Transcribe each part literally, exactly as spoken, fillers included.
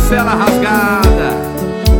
Marcela Rasgada.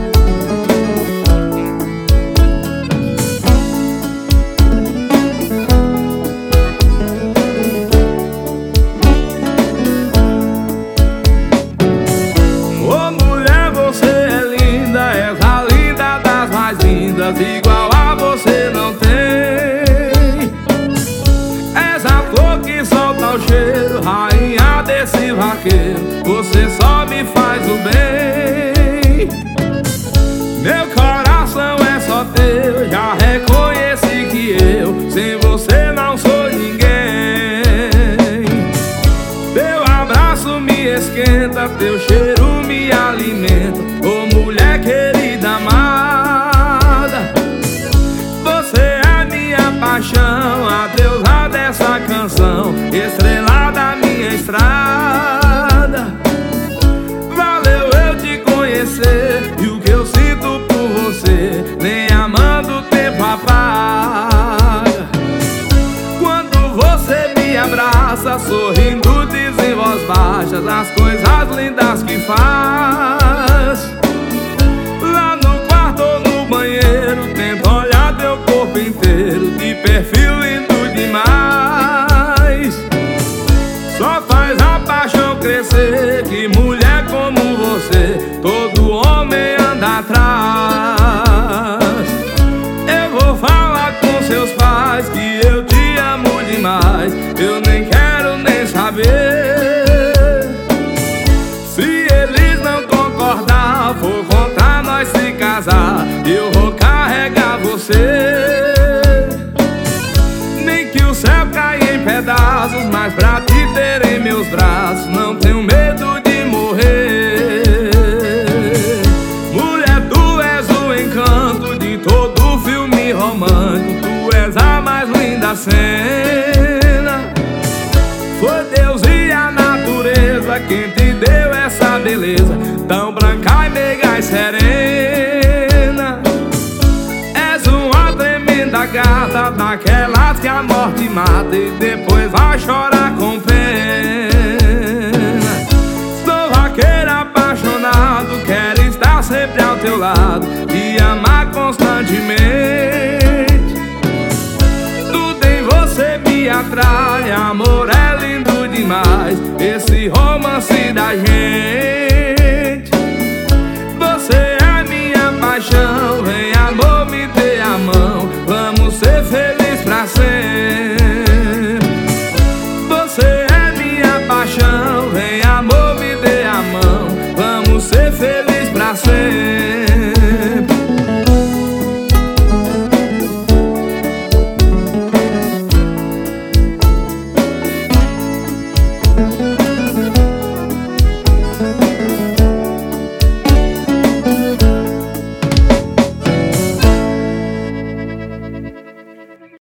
Igual a você não tem. És a flor que solta o cheiro, rainha desse vaqueiro. Você só me faz o bem. Meu coração é só teu, já reconheci que eu sem você não sou ninguém. Teu abraço me esquenta, teu cheiro me alimenta. Ô mulher querida amada, paixão, a deusa dessa canção, estrela da minha estrada. Valeu eu te conhecer, e o que eu sinto por você nem amando o tempo apaga. Quando você me abraça, sorrindo diz em voz baixa as coisas lindas que faz. Lá no quarto ou no banheiro, tento olhar teu corpo inteiro, de perfil lindo demais. Só faz a paixão crescer, que mulher como você todo homem anda atrás. Eu vou falar com seus pais que eu te amo demais, eu nem quero nem saber. Se eles não concordar, for contra nós se casar, eu vou carregar você. Pedaços, mas pra te ter em meus braços não tenho medo de morrer. Mulher, tu és o encanto de todo filme romântico, tu és a mais linda cena. Foi Deus e a natureza quem te deu essa beleza tão branca e meiga e serena. És uma tremenda gata, daquelas que a morte mata e depois vai chorar com pena. Sou vaqueiro apaixonado, quero estar sempre ao teu lado e amar constantemente. Tudo em você me atrai, amor é lindo demais, esse romance da gente. Você é minha paixão,